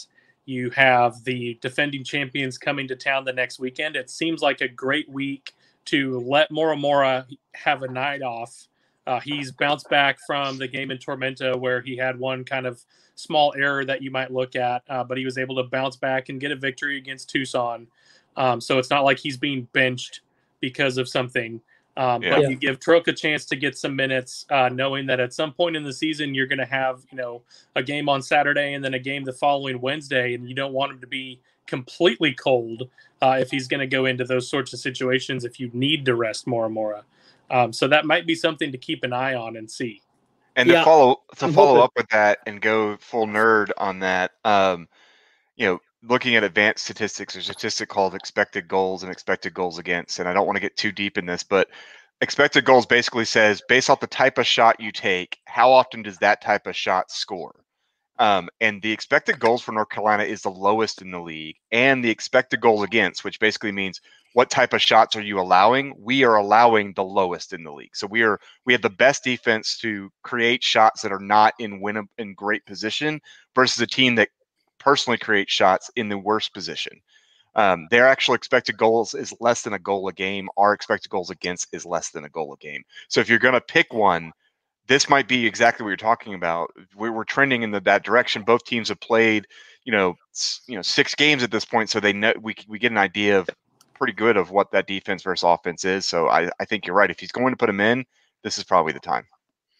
You have the defending champions coming to town the next weekend. It seems like a great week to let Moramora have a night off. He's bounced back from the game in Tormenta where he had one kind of small error that you might look at, but he was able to bounce back and get a victory against Tucson. So it's not like he's being benched because of something. But you give Troke a chance to get some minutes, knowing that at some point in the season you're going to have, a game on Saturday and then a game the following Wednesday, and you don't want him to be completely cold if he's going to go into those sorts of situations if you need to rest Moramora. So that might be something to keep an eye on and see. And to follow up with that and go full nerd on that, looking at advanced statistics, there's a statistic called expected goals and expected goals against. And I don't want to get too deep in this, but expected goals basically says, based off the type of shot you take, how often does that type of shot score? And the expected goals for North Carolina is the lowest in the league. And the expected goals against, which basically means what type of shots are you allowing? We are allowing the lowest in the league. So we have the best defense to create shots that are not in great position versus a team that personally create shots in the worst position. Their actual expected goals is less than a goal a game. Our expected goals against is less than a goal a game. So if you're going to pick one, this might be exactly what you're talking about. We're trending in that direction. Both teams have played, 6 games at this point, so they know we get an idea of pretty good of what that defense versus offense is. So I think you're right. If he's going to put him in, this is probably the time.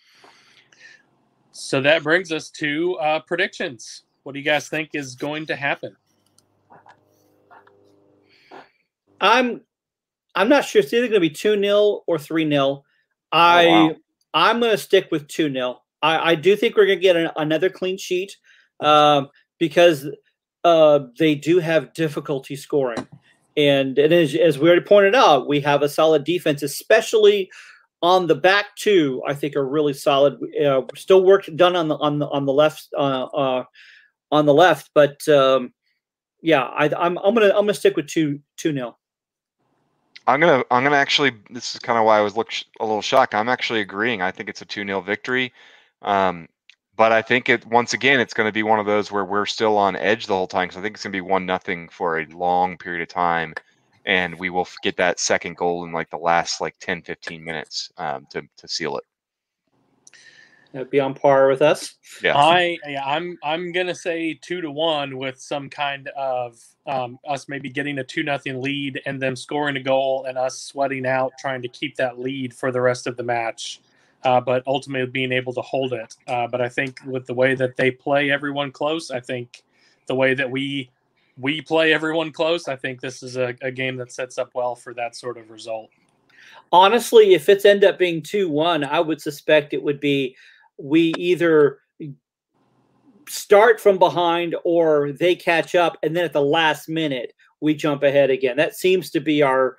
So that brings us to predictions. What do you guys think is going to happen? I'm not sure. It's either going to be 2-0 or 3-0. I'm going to stick with 2-0. I do think we're going to get another clean sheet because they do have difficulty scoring. And as we already pointed out, we have a solid defense, especially on the back two. I think are really solid. Still work done on the left on the left, but I'm gonna stick with 2-0. I'm gonna actually. This is kind of why I was a little shocked. I'm actually agreeing. I think it's a 2-0 victory. But I think once again, it's going to be one of those where we're still on edge the whole time. Because I think it's going to be 1-0 for a long period of time, and we will get that second goal in like the last 10, 15 minutes to seal it. That'd be on par with us. Yeah, I'm gonna say 2-1 with some kind of us maybe getting a 2-0 lead and them scoring a goal and us sweating out trying to keep that lead for the rest of the match. But ultimately being able to hold it. But I think with the way that they play everyone close, I think the way that we play everyone close, I think this is a game that sets up well for that sort of result. Honestly, if it's end up being 2-1, I would suspect it would be we either start from behind or they catch up, and then at the last minute we jump ahead again. That seems to be our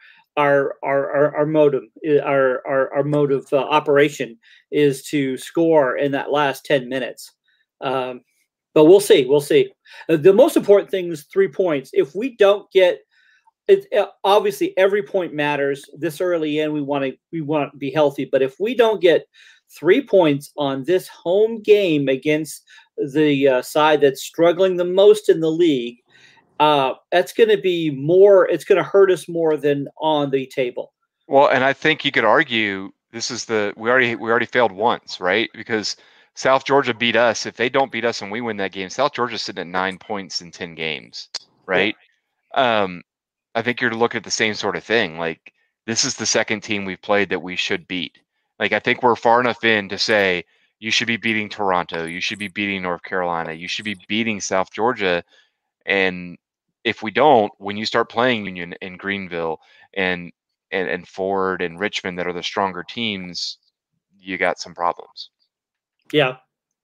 motive. Our mode of operation is to score in that last 10 minutes. But we'll see. The most important thing is 3 points. If we don't get it, obviously every point matters. This early in, we want to be healthy. But if we don't get 3 points on this home game against the side that's struggling the most in the league, that's going to be more. It's going to hurt us more than on the table. Well, and I think you could argue this is we already failed once, right? Because South Georgia beat us. If they don't beat us and we win that game, South Georgia's sitting at 9 points in 10 games, right? Yeah. I think you're looking at the same sort of thing. Like, this is the second team we've played that we should beat. Like, I think we're far enough in to say you should be beating Toronto, you should be beating North Carolina, you should be beating South Georgia, and if we don't, when you start playing Union and Greenville and Ford and Richmond that are the stronger teams, you got some problems. Yeah.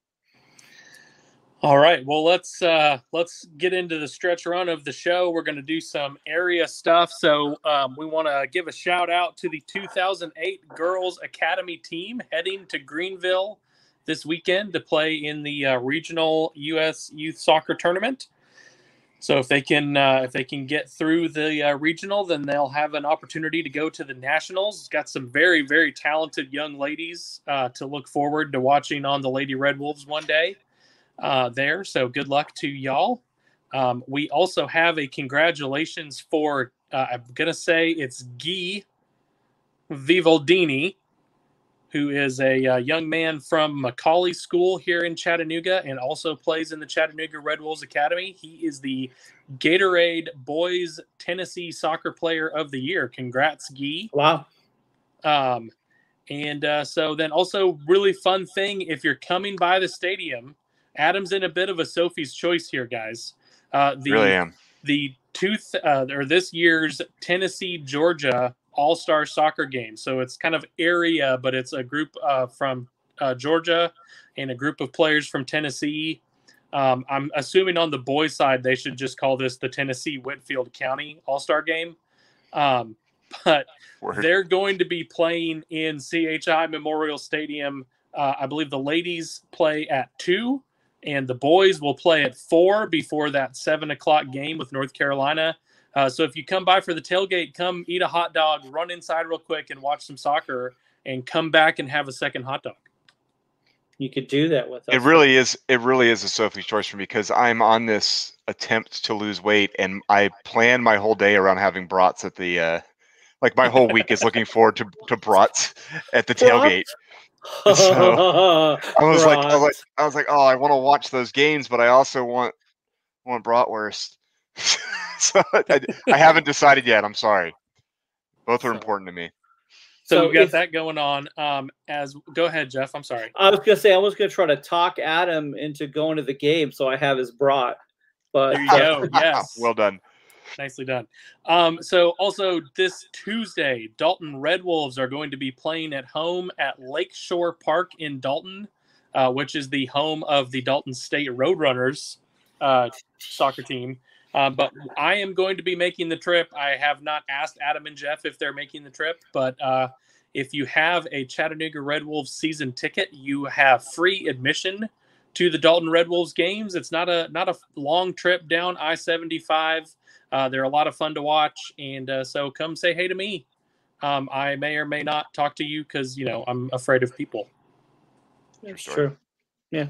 All right. Well, let's get into the stretch run of the show. We're going to do some area stuff. So we want to give a shout out to the 2008 Girls Academy team heading to Greenville this weekend to play in the regional U.S. Youth Soccer Tournament. So if they can get through the regional, then they'll have an opportunity to go to the nationals. It's got some very, very talented young ladies to look forward to watching on the Lady Red Wolves one day there. So good luck to y'all. We also have a congratulations for, I'm going to say it's Guy Vivaldini, who is a young man from Macaulay School here in Chattanooga and also plays in the Chattanooga Red Wolves Academy. He is the Gatorade Boys Tennessee Soccer Player of the Year. Congrats, Guy. Wow. So then also really fun thing, if you're coming by the stadium, Adam's in a bit of a Sophie's choice here, guys. Really am. This year's Tennessee-Georgia All-Star Soccer game. So it's kind of area, but it's a group from Georgia and a group of players from Tennessee. I'm assuming on the boys' side, they should just call this the Tennessee Whitfield County All-Star game. But they're going to be playing in CHI Memorial Stadium. I believe the ladies play at 2, and the boys will play at 4 before that 7 o'clock game with North Carolina. So if you come by for the tailgate, come eat a hot dog, run inside real quick and watch some soccer, and come back and have a second hot dog. You could do that with us. It really is a Sophie's choice for me because I'm on this attempt to lose weight, and I plan my whole day around having brats at the my whole week is looking forward to brats at the tailgate. So I was like, oh, I want to watch those games, but I also want bratwurst. So I haven't decided yet. I'm sorry. Both are important to me. So we've got that going on. Go ahead, Jeff. I'm sorry. I was gonna say I was gonna try to talk Adam into going to the game, so I have his brat. But there you go. Yes. Well done. Nicely done. So also this Tuesday, Dalton Red Wolves are going to be playing at home at Lakeshore Park in Dalton, which is the home of the Dalton State Roadrunners soccer team. But I am going to be making the trip. I have not asked Adam and Jeff if they're making the trip, but if you have a Chattanooga Red Wolves season ticket, you have free admission to the Dalton Red Wolves games. It's not a long trip down I-75. They're a lot of fun to watch, and so come say hey to me. I may or may not talk to you because I'm afraid of people. That's true. Yeah.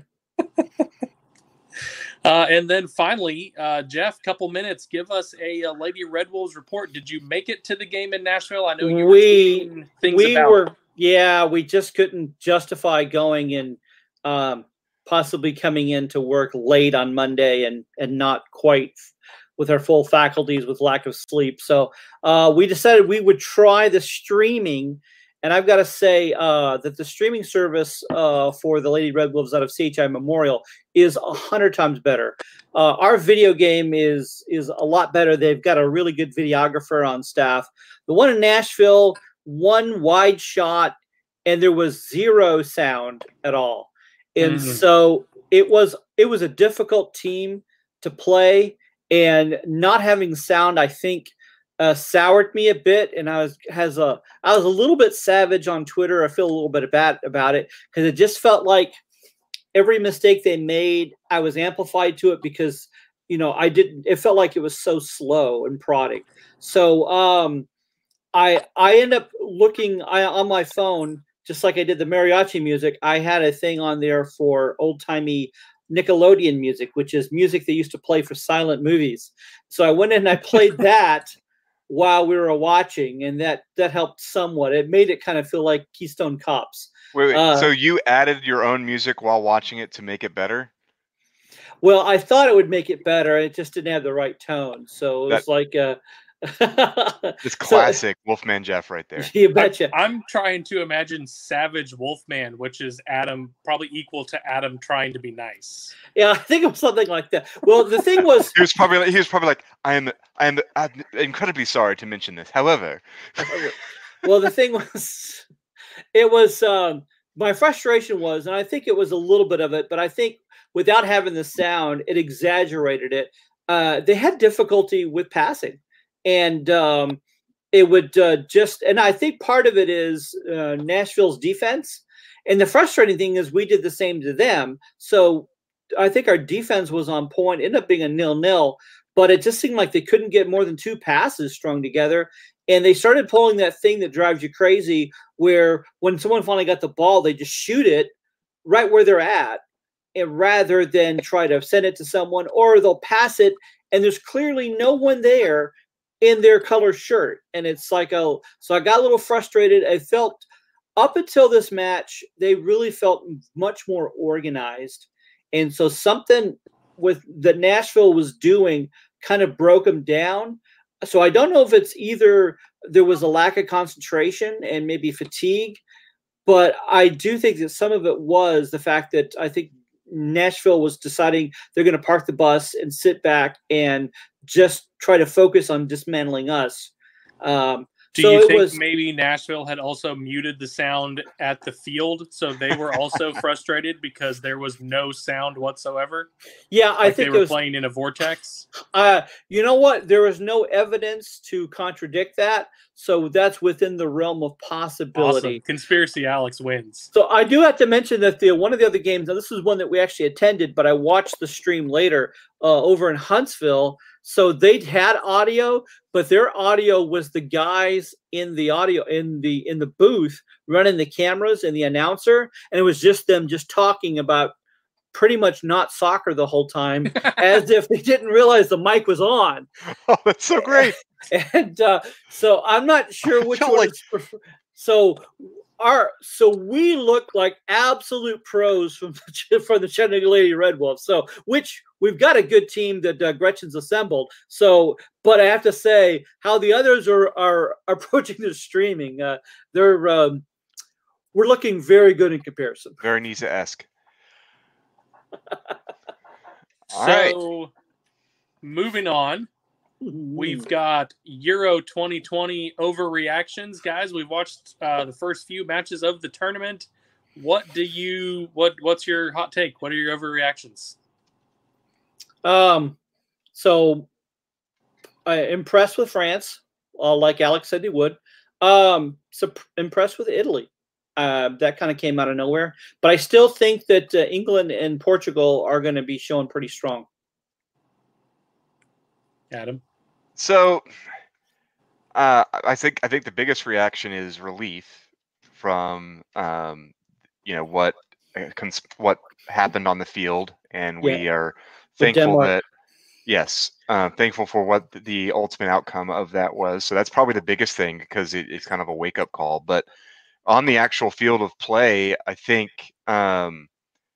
And then finally, Jeff, couple minutes, give us a Lady Red Wolves report. Did you make it to the game in Nashville? I know you were tweeting things about it. We just couldn't justify going and possibly coming into work late on Monday and not quite with our full faculties with lack of sleep. So we decided we would try the streaming. And I've got to say that the streaming service for the Lady Red Wolves out of CHI Memorial is 100 times better. Our video game is a lot better. They've got a really good videographer on staff. The one in Nashville, one wide shot, and there was zero sound at all. And so it was a difficult team to play, and not having sound, I think, soured me a bit, and I was a little bit savage on Twitter. I feel a little bit bad about it because it just felt like every mistake they made, I was amplified to it because it felt like it was so slow and prodding. So I end up looking on my phone, just like I did the mariachi music. I had a thing on there for old timey Nickelodeon music, which is music they used to play for silent movies. So I went in and I played that while we were watching, and that helped somewhat. It made it kind of feel like Keystone Cops. Wait. So you added your own music while watching it to make it better? Well, I thought it would make it better. It just didn't have the right tone. So it was like it's classic Wolfman Jeff right there. You betcha. I'm trying to imagine Savage Wolfman, which is Adam, probably equal to Adam trying to be nice. Yeah, I think it was something like that. Well, the thing was, he was probably like, I'm incredibly sorry to mention this. However, well, the thing was, it was my frustration was, and I think it was a little bit of it, but I think without having the sound, it exaggerated it. They had difficulty with passing. And it would and I think part of it is Nashville's defense. And the frustrating thing is we did the same to them. So I think our defense was on point, ended up being a 0-0, but it just seemed like they couldn't get more than 2 passes strung together. And they started pulling that thing that drives you crazy, where when someone finally got the ball, they just shoot it right where they're at. rather than try to send it to someone, or they'll pass it and there's clearly no one there in their color shirt. And it's like, oh, so I got a little frustrated. I felt up until this match, they really felt much more organized. And so something with that Nashville was doing kind of broke them down. So I don't know if it's either there was a lack of concentration and maybe fatigue, but I do think that some of it was the fact that I think Nashville was deciding they're going to park the bus and sit back and just try to focus on dismantling us. Do you think maybe Nashville had also muted the sound at the field, so they were also frustrated because there was no sound whatsoever? Yeah, I think they were playing in a vortex. You know what? There was no evidence to contradict that, so that's within the realm of possibility. Awesome. Conspiracy Alex wins. So I do have to mention that one of the other games, now this is one that we actually attended, but I watched the stream later over in Huntsville. So they had audio, but their audio was the guys in the audio in the booth running the cameras and the announcer, and it was just them just talking about pretty much not soccer the whole time, as if they didn't realize the mic was on. Oh, that's so great! And so I'm not sure which one. So we look like absolute pros from the Chattanooga Lady Red Wolves. So which we've got a good team that Gretchen's assembled. So, but I have to say how the others are approaching the streaming. We're looking very good in comparison. Very Nisa-esque. So, moving on. We've got Euro 2020 overreactions, guys. We've watched the first few matches of the tournament. What's your hot take? What are your overreactions? So impressed with France, like Alex said he would. So impressed with Italy. That kind of came out of nowhere, but I still think that England and Portugal are going to be showing pretty strong. Adam. So, I think the biggest reaction is relief from what happened on the field, and we are thankful that thankful for what the ultimate outcome of that was. So that's probably the biggest thing, because it's kind of a wake up call. But on the actual field of play, I think I'm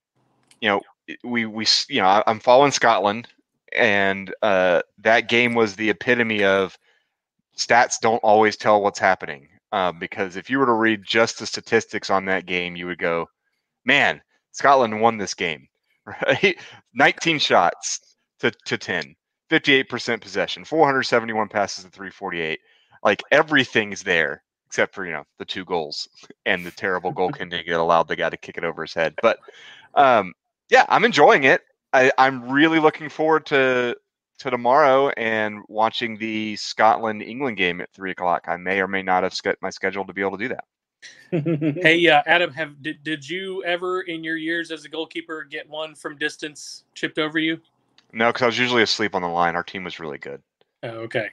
following Scotland. And that game was the epitome of stats don't always tell what's happening. Because if you were to read just the statistics on that game, you would go, man, Scotland won this game, right? 19 shots to 10, 58% possession, 471 passes to 348. Like, everything's there except for, the 2 goals and the terrible goaltending that allowed the guy to kick it over his head. But I'm enjoying it. I'm really looking forward to tomorrow and watching the Scotland-England game at 3:00. I may or may not have my schedule to be able to do that. Hey, Adam, did you ever in your years as a goalkeeper get one from distance chipped over you? No, because I was usually asleep on the line. Our team was really good. Oh, okay.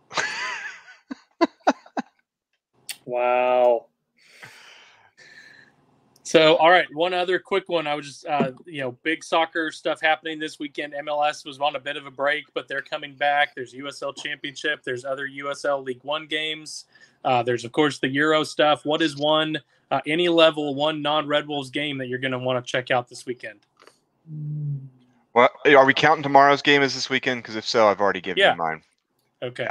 Wow. So, all right, one other quick one. I was just, big soccer stuff happening this weekend. MLS was on a bit of a break, but they're coming back. There's USL Championship. There's other USL League One games. There's, of course, the Euro stuff. What is one non-Red Wolves game that you're going to want to check out this weekend? Well, are we counting tomorrow's game as this weekend? Because if so, I've already given you mine. Okay.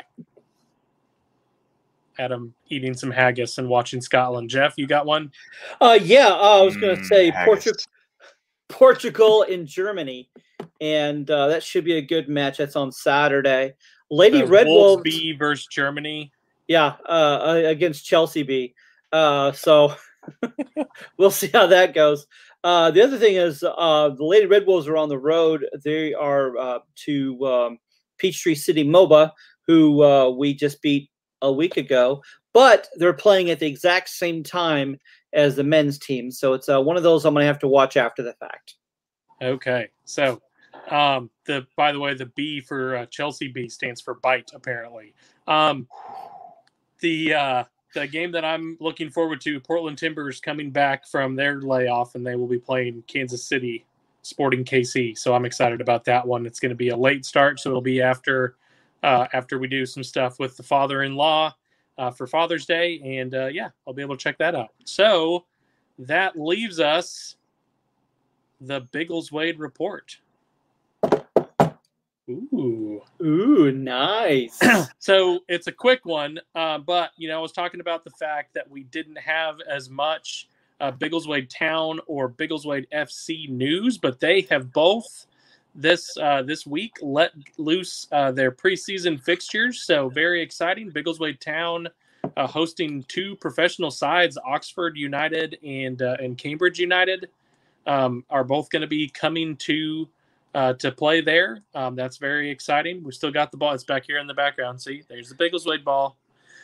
Adam eating some haggis and watching Scotland. Jeff, you got one? I was going to say Portugal and Germany, and that should be a good match. That's on Saturday. Lady Red Wolves B versus Germany. Yeah, against Chelsea B. So we'll see how that goes. The other thing is the Lady Red Wolves are on the road. They are to Peachtree City MOBA, who we just beat a week ago, but they're playing at the exact same time as the men's team. So it's one of those I'm going to have to watch after the fact. Okay. So by the way, the B for Chelsea B stands for bite, apparently. The game that I'm looking forward to, Portland Timbers coming back from their layoff, and they will be playing Kansas City Sporting KC. So I'm excited about that one. It's going to be a late start, so it'll be after we do some stuff with the father-in-law for Father's Day, and yeah, I'll be able to check that out. So that leaves us the Biggleswade report. Ooh, nice. So it's a quick one, but I was talking about the fact that we didn't have as much Biggleswade Town or Biggleswade FC news, but they have both this week let loose their preseason fixtures. So very exciting. Biggleswade Town hosting 2 professional sides, Oxford United and Cambridge United, are both going to be coming to play there. That's very exciting. We still got the ball. It's back here in the background. See, there's the Biggleswade ball.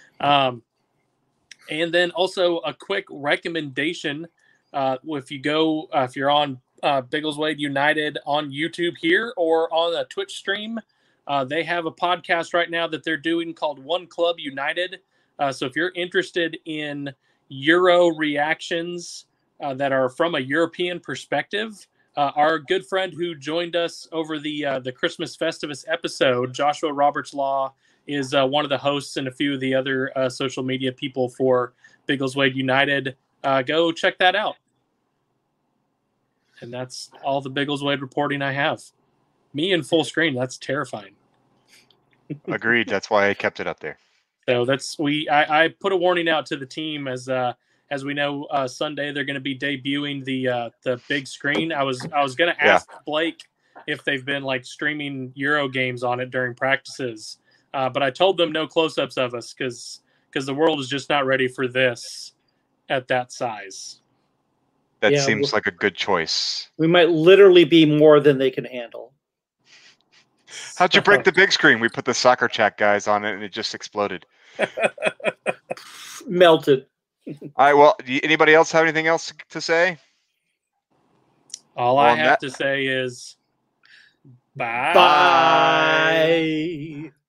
And then also a quick recommendation. If you're on Biggleswade United on YouTube here or on a Twitch stream, they have a podcast right now that they're doing called One Club United. So if you're interested in Euro reactions that are from a European perspective, our good friend who joined us over the Christmas Festivus episode, Joshua Roberts Law, is one of the hosts and a few of the other social media people for Biggleswade United. Go check that out. And that's all the Biggleswade reporting I have. Me in full screen, that's terrifying. Agreed. That's why I kept it up there. So I put a warning out to the team as we know Sunday they're going to be debuting the big screen. I was going to ask Blake if they've been like streaming Euro games on it during practices, but I told them no close-ups of us because the world is just not ready for this at that size. That seems like a good choice. We might literally be more than they can handle. How'd you break the big screen? We put the Soccer Chat guys on it and it just exploded. Melted. All right. Well, anybody else have anything else to say? All I have to say is bye. Bye.